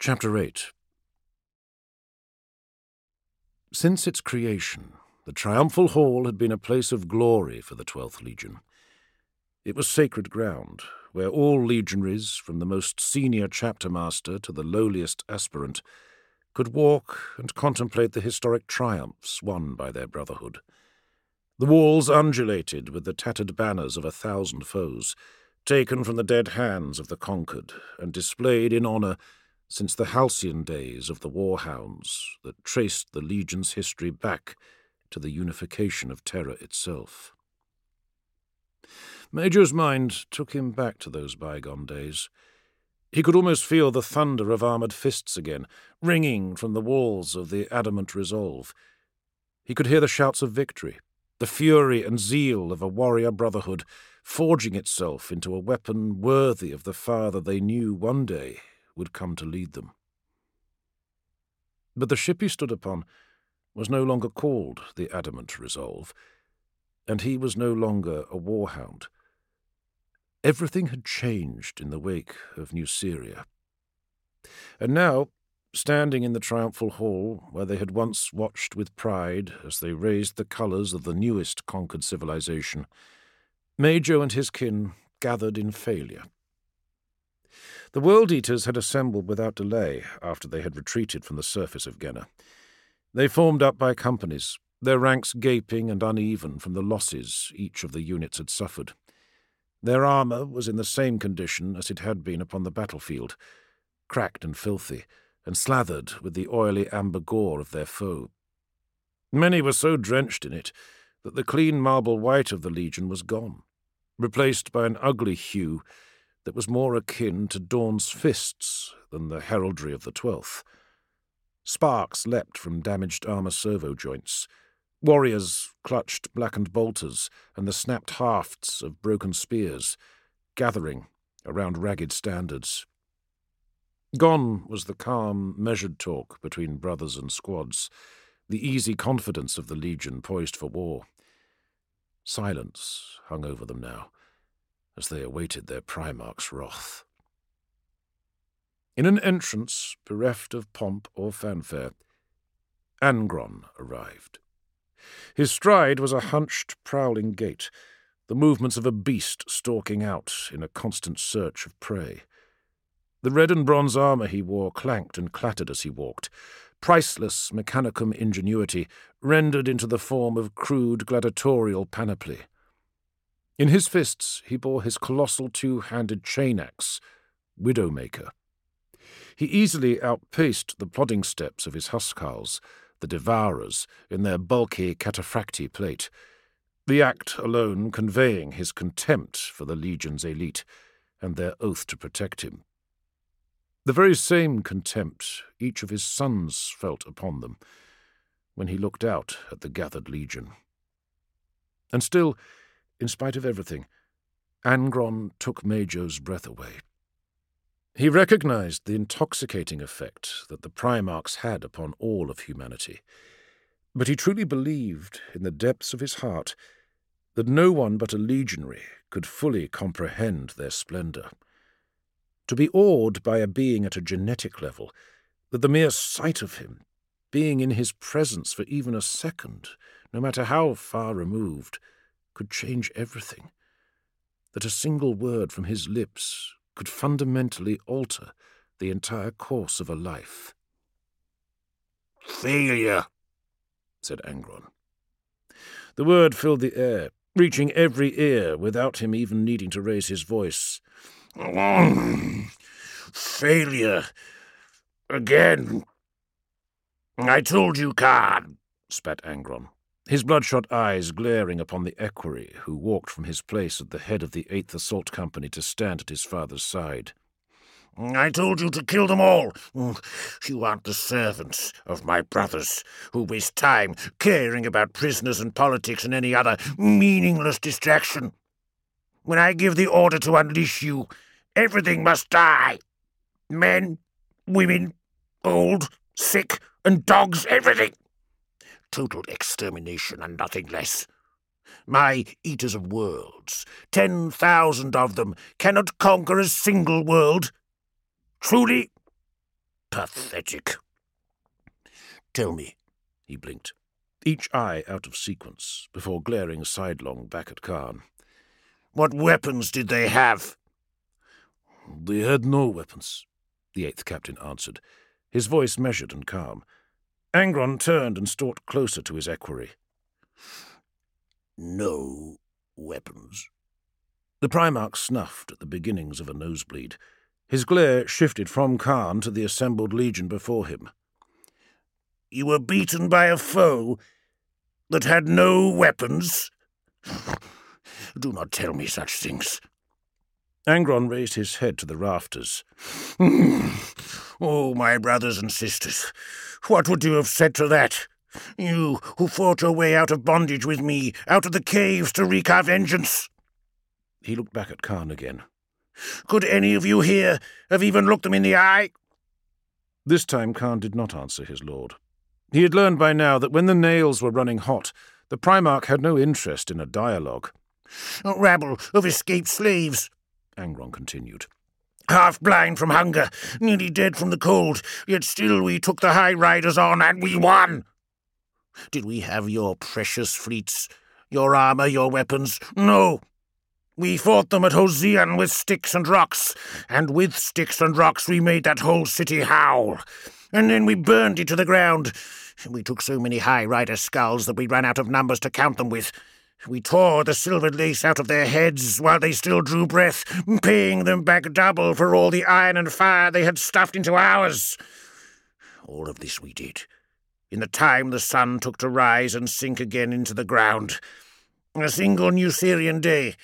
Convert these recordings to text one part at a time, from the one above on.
Chapter 8. Since its creation, the Triumphal Hall had been a place of glory for the 12th Legion. It was sacred ground, where all legionaries, from the most senior chapter master to the lowliest aspirant, could walk and contemplate the historic triumphs won by their brotherhood. The walls undulated with the tattered banners of 1,000 foes, taken from the dead hands of the conquered and displayed in honour since the halcyon days of the warhounds that traced the Legion's history back to the unification of Terra itself. Major's mind took him back to those bygone days. He could almost feel the thunder of armoured fists again, ringing from the walls of the adamant resolve. He could hear the shouts of victory, the fury and zeal of a warrior brotherhood, forging itself into a weapon worthy of the father they knew one day would come to lead them. But the ship he stood upon was no longer called the Adamant Resolve, and he was no longer a warhound. Everything had changed in the wake of New Syria. And now, standing in the Triumphal Hall, where they had once watched with pride as they raised the colours of the newest conquered civilization, Majo and his kin gathered in failure. The World-Eaters had assembled without delay after they had retreated from the surface of Genna. They formed up by companies, their ranks gaping and uneven from the losses each of the units had suffered. Their armour was in the same condition as it had been upon the battlefield, cracked and filthy, and slathered with the oily amber gore of their foe. Many were so drenched in it that the clean marble white of the Legion was gone, replaced by an ugly hue that was more akin to Dawn's fists than the heraldry of the 12th. Sparks leapt from damaged armour servo joints. Warriors clutched blackened bolters and the snapped hafts of broken spears, gathering around ragged standards. Gone was the calm, measured talk between brothers and squads, the easy confidence of the Legion poised for war. Silence hung over them now, as they awaited their Primarch's wrath. In an entrance bereft of pomp or fanfare, Angron arrived. His stride was a hunched, prowling gait, the movements of a beast stalking out in a constant search of prey. The red and bronze armour he wore clanked and clattered as he walked, priceless mechanicum ingenuity rendered into the form of crude gladiatorial panoply. In his fists he bore his colossal two-handed chain-axe, Widowmaker. He easily outpaced the plodding steps of his huscarls, the Devourers, in their bulky cataphracti plate, the act alone conveying his contempt for the Legion's elite and their oath to protect him. The very same contempt each of his sons felt upon them when he looked out at the gathered Legion. And still, in spite of everything, Angron took Majo's breath away. He recognized the intoxicating effect that the Primarchs had upon all of humanity, but he truly believed, in the depths of his heart, that no one but a legionary could fully comprehend their splendor. To be awed by a being at a genetic level, that the mere sight of him, being in his presence for even a second, no matter how far removed, could change everything, that a single word from his lips could fundamentally alter the entire course of a life. "Failure," said Angron. The word filled the air, reaching every ear without him even needing to raise his voice. "Failure. Again. I told you, Khan," spat Angron, his bloodshot eyes glaring upon the equerry who walked from his place at the head of the 8th Assault Company to stand at his father's side. "I told you to kill them all. You aren't the servants of my brothers who waste time caring about prisoners and politics and any other meaningless distraction. When I give the order to unleash you, everything must die. Men, women, old, sick, and dogs, everything. Total extermination and nothing less. My Eaters of Worlds, 10,000 of them, cannot conquer a single world. Truly, Pathetic. Tell me, he blinked, each eye out of sequence, before glaring sidelong back at Khan. What weapons did they have? They had no weapons, the eighth captain answered, his voice measured and calm. Angron turned and stalked closer to his equerry. No weapons. The Primarch snuffed at the beginnings of a nosebleed. His glare shifted from Khan to the assembled legion before him. You were beaten by a foe that had no weapons? Do not tell me such things. Angron raised his head to the rafters. Oh, my brothers and sisters, what would you have said to that? You who fought your way out of bondage with me, out of the caves to wreak our vengeance. He looked back at Khan again. Could any of you here have even looked them in the eye? This time Khan did not answer his lord. He had learned by now that when the nails were running hot, the Primarch had no interest in a dialogue. A rabble of escaped slaves, Angron continued. Half-blind from hunger, nearly dead from the cold, yet still we took the High Riders on and we won. Did we have your precious fleets, your armour, your weapons? No. We fought them at Hosian with sticks and rocks, and with sticks and rocks we made that whole city howl. And then we burned it to the ground. We took so many High Rider skulls that we ran out of numbers to count them with. We tore the silvered lace out of their heads while they still drew breath, paying them back double for all the iron and fire they had stuffed into ours. All of this we did, in the time the sun took to rise and sink again into the ground. A single Nucerian day,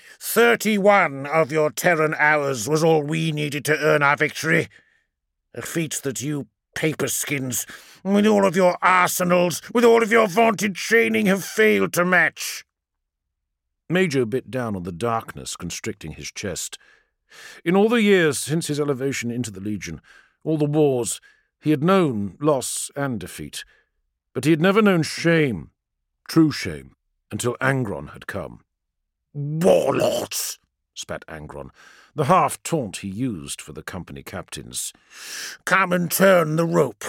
31 of your Terran hours was all we needed to earn our victory. A feat that you paper-skins, with all of your arsenals, with all of your vaunted training, have failed to match. Major bit down on the darkness constricting his chest. In all the years since his elevation into the Legion, all the wars, he had known loss and defeat, but he had never known shame, true shame, until Angron had come. Warlords, spat Angron, the half-taunt he used for the company captains. Come and turn the rope.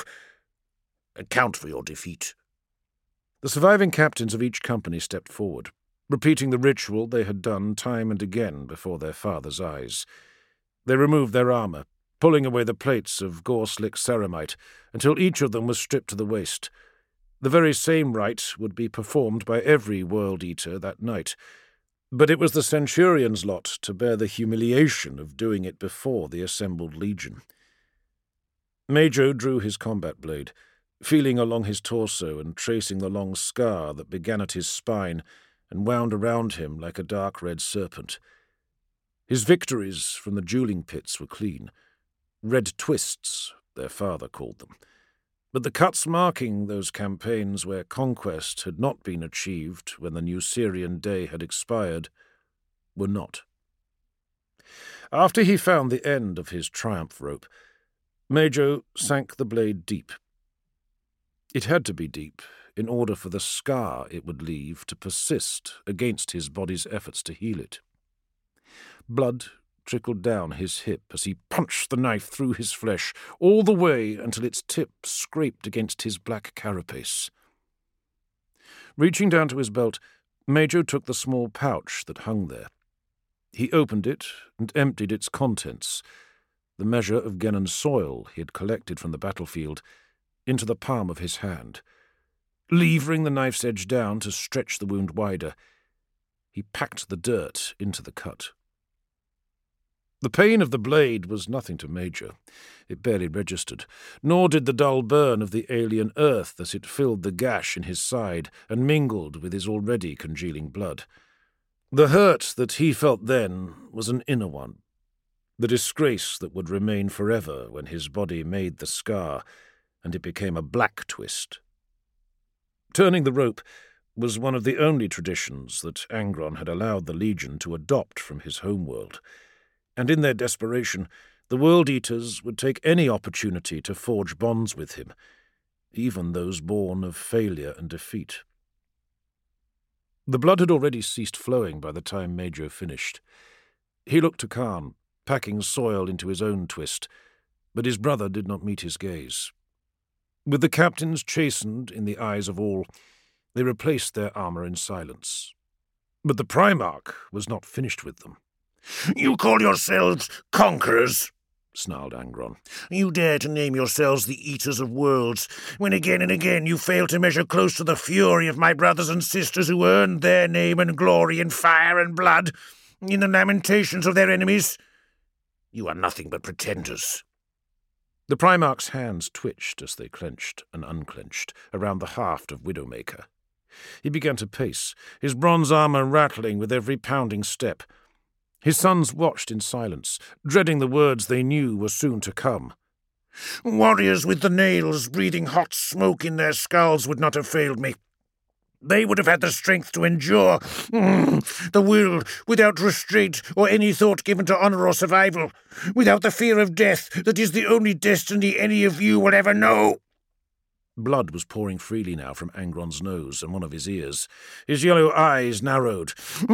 Account for your defeat. The surviving captains of each company stepped forward, repeating the ritual they had done time and again before their father's eyes. They removed their armour, pulling away the plates of gore-slick ceramite, until each of them was stripped to the waist. The very same rite would be performed by every World-Eater that night, but it was the Centurion's lot to bear the humiliation of doing it before the assembled legion. Majo drew his combat blade, feeling along his torso and tracing the long scar that began at his spine and wound around him like a dark red serpent. His victories from the dueling pits were clean. Red twists, their father called them. But the cuts marking those campaigns where conquest had not been achieved when the Nucerian day had expired were not. After he found the end of his triumph rope, Majo sank the blade deep. It had to be deep in order for the scar it would leave to persist against his body's efforts to heal it. Blood trickled down his hip as he punched the knife through his flesh, all the way until its tip scraped against his black carapace. Reaching down to his belt, Majo took the small pouch that hung there. He opened it and emptied its contents, the measure of Gennan soil he had collected from the battlefield, into the palm of his hand. Levering the knife's edge down to stretch the wound wider, he packed the dirt into the cut. The pain of the blade was nothing to Majo. It barely registered, nor did the dull burn of the alien earth as it filled the gash in his side and mingled with his already congealing blood. The hurt that he felt then was an inner one, the disgrace that would remain forever when his body made the scar and it became a black twist. Turning the rope was one of the only traditions that Angron had allowed the Legion to adopt from his homeworld, and in their desperation, the World-Eaters would take any opportunity to forge bonds with him, even those born of failure and defeat. The blood had already ceased flowing by the time Majo finished. He looked to Khan, packing soil into his own twist, But his brother did not meet his gaze. With the captains chastened in the eyes of all, they replaced their armour in silence. But the Primarch was not finished with them. "You call yourselves conquerors?" snarled Angron. "You dare to name yourselves the Eaters of Worlds, when again and again you fail to measure close to the fury of my brothers and sisters who earned their name and glory in fire and blood, in the lamentations of their enemies? You are nothing but pretenders." The Primarch's hands twitched as they clenched and unclenched around the haft of Widowmaker. He began to pace, his bronze armour rattling with every pounding step. His sons watched in silence, dreading the words they knew were soon to come. "Warriors with the nails breathing hot smoke in their skulls would not have failed me. They would have had the strength to endure, the will without restraint or any thought given to honour or survival, without the fear of death that is the only destiny any of you will ever know." Blood was pouring freely now from Angron's nose and one of his ears. His yellow eyes narrowed.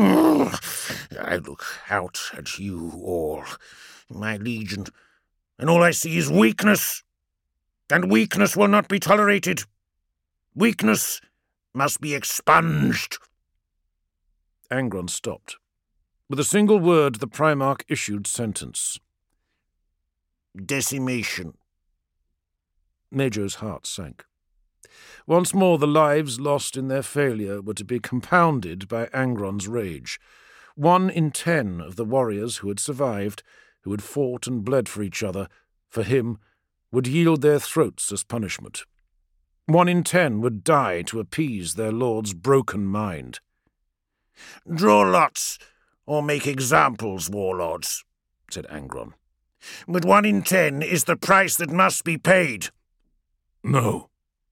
"I look out at you all, my legion, and all I see is weakness. And weakness will not be tolerated. Weakness must be expunged." Angron stopped. With a single word, the Primarch issued sentence. "Decimation." Majo's heart sank. Once more the lives lost in their failure were to be compounded by Angron's rage. 1 in 10 of the warriors who had survived, who had fought and bled for each other, for him, would yield their throats as punishment. 1 in 10 would die to appease their lord's broken mind. "Draw lots, or make examples, warlords," said Angron. "But 1 in 10 is the price that must be paid." "No."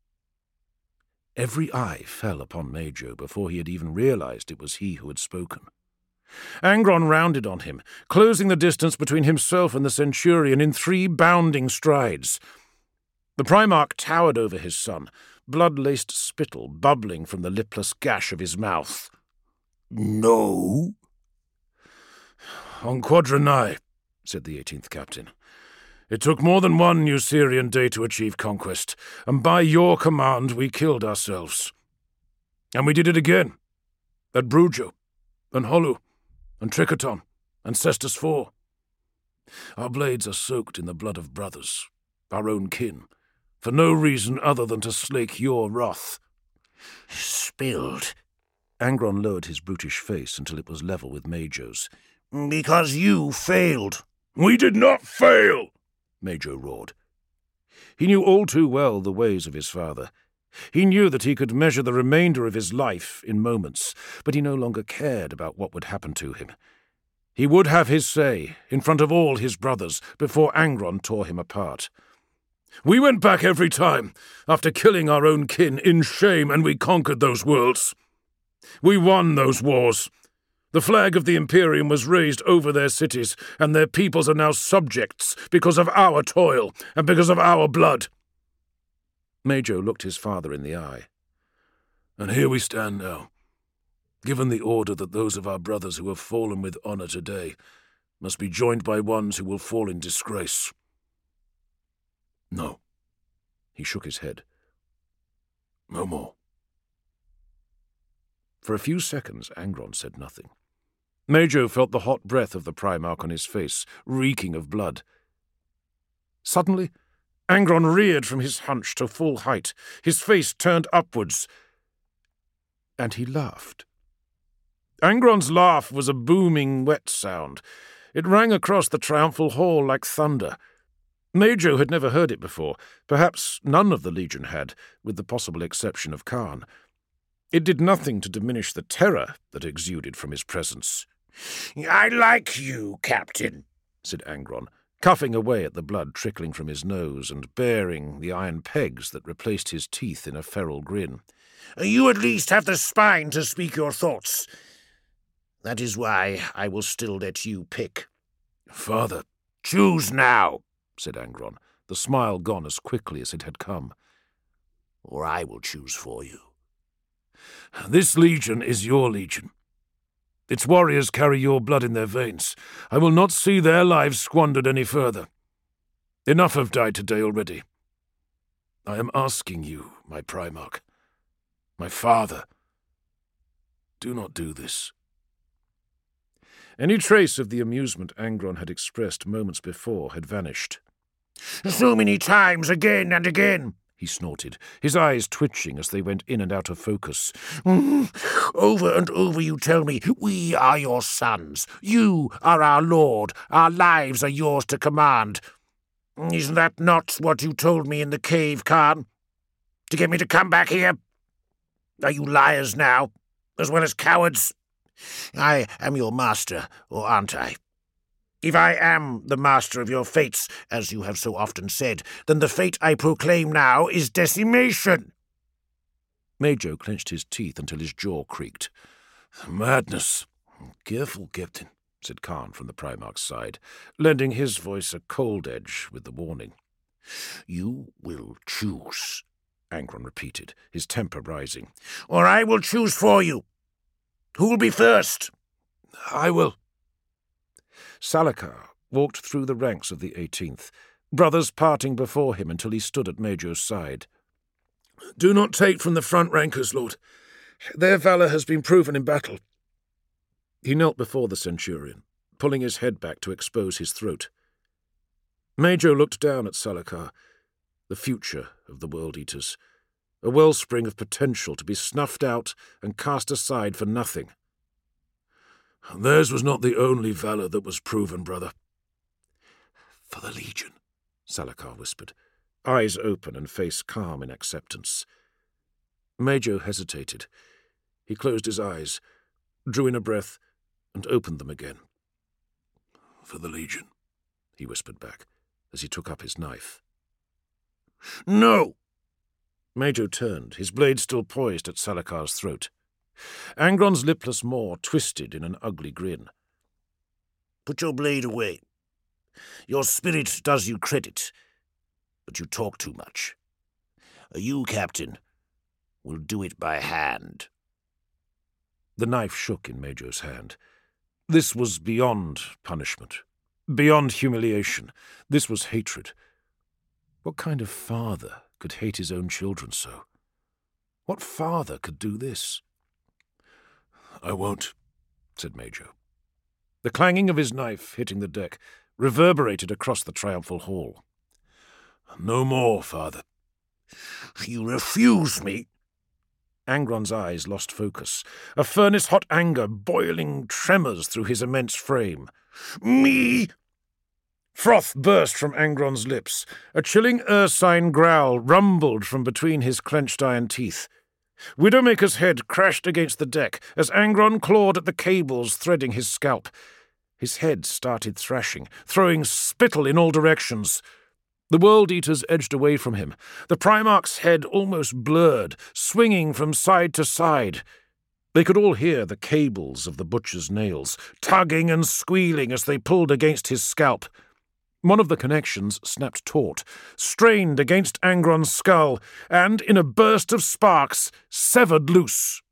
Every eye fell upon Majo before he had even realized it was he who had spoken. Angron rounded on him, closing the distance between himself and the Centurion in 3 bounding strides. The Primarch towered over his son, blood-laced spittle bubbling from the lipless gash of his mouth. "No?" "On Quadranai," said the 18th captain. "It took more than 1 Usirian day to achieve conquest, and by your command we killed ourselves. And we did it again, at Brujo, and Holu, and Trichoton, and Cestus IV. Our blades are soaked in the blood of brothers, our own kin, for no reason other than to slake your wrath." "Spilled." Angron lowered his brutish face until it was level with Majo's. "Because you failed." "We did not fail!" Majo roared. He knew all too well the ways of his father. He knew that he could measure the remainder of his life in moments, but he no longer cared about what would happen to him. He would have his say, in front of all his brothers, before Angron tore him apart. "We went back every time, after killing our own kin in shame, and we conquered those worlds. We won those wars. The flag of the Imperium was raised over their cities, and their peoples are now subjects because of our toil and because of our blood." Majo looked his father in the eye. "And here we stand now, given the order that those of our brothers who have fallen with honour today must be joined by ones who will fall in disgrace. No." He shook his head. "No more." For a few seconds Angron said nothing. Majo felt the hot breath of the Primarch on his face, reeking of blood. Suddenly, Angron reared from his hunch to full height, his face turned upwards, and he laughed. Angron's laugh was a booming, wet sound. It rang across the triumphal hall like thunder. Majo had never heard it before. Perhaps none of the Legion had, with the possible exception of Khan. It did nothing to diminish the terror that exuded from his presence. "I like you, Captain," said Angron, cuffing away at the blood trickling from his nose and baring the iron pegs that replaced his teeth in a feral grin. "You at least have the spine to speak your thoughts. That is why I will still let you pick." "Father." "Choose now," said Angron, the smile gone as quickly as it had come. "Or I will choose for you." "This legion is your legion. Its warriors carry your blood in their veins. I will not see their lives squandered any further. Enough have died today already. I am asking you, my Primarch, my father, do not do this." Any trace of the amusement Angron had expressed moments before had vanished. "So many times, again and again," he snorted, his eyes twitching as they went in and out of focus. "Over and over you tell me, we are your sons. You are our lord. Our lives are yours to command. Isn't that not what you told me in the cave, Khan? To get me to come back here? Are you liars now, as well as cowards? I am your master, or aren't I? If I am the master of your fates, as you have so often said, then the fate I proclaim now is decimation." Majo clenched his teeth until his jaw creaked. "Madness! Careful, Captain," said Khan from the Primarch's side, lending his voice a cold edge with the warning. "You will choose," Angron repeated, his temper rising. "Or I will choose for you. Who will be first?" "I will." Salakar walked through the ranks of the 18th, brothers parting before him until he stood at Majo's side. "Do not take from the front rankers, Lord. Their valour has been proven in battle." He knelt before the Centurion, pulling his head back to expose his throat. Majo looked down at Salakar, the future of the World Eaters, a wellspring of potential to be snuffed out and cast aside for nothing. "Theirs was not the only valour that was proven, brother." "For the Legion," Salakar whispered, eyes open and face calm in acceptance. Majo hesitated. He closed his eyes, drew in a breath, and opened them again. "For the Legion," he whispered back, as he took up his knife. "No!" Majo turned, his blade still poised at Salakar's throat. Angron's lipless maw twisted in an ugly grin. "Put your blade away. Your spirit does you credit, but you talk too much. You, Captain, will do it by hand." The knife shook in Majo's hand. This was beyond punishment, beyond humiliation. This was hatred. What kind of father could hate his own children so? What father could do this? "I won't," said Majo. The clanging of his knife hitting the deck reverberated across the triumphal hall. "No more, father." "You refuse me?" Angron's eyes lost focus, a furnace-hot anger boiling tremors through his immense frame. "Me?" Froth burst from Angron's lips. A chilling ursine growl rumbled from between his clenched iron teeth. Widowmaker's head crashed against the deck as Angron clawed at the cables threading his scalp. His head started thrashing, throwing spittle in all directions. The World Eaters edged away from him, the Primarch's head almost blurred, swinging from side to side. They could all hear the cables of the butcher's nails, tugging and squealing as they pulled against his scalp. One of the connections snapped taut, strained against Angron's skull, and, in a burst of sparks, severed loose.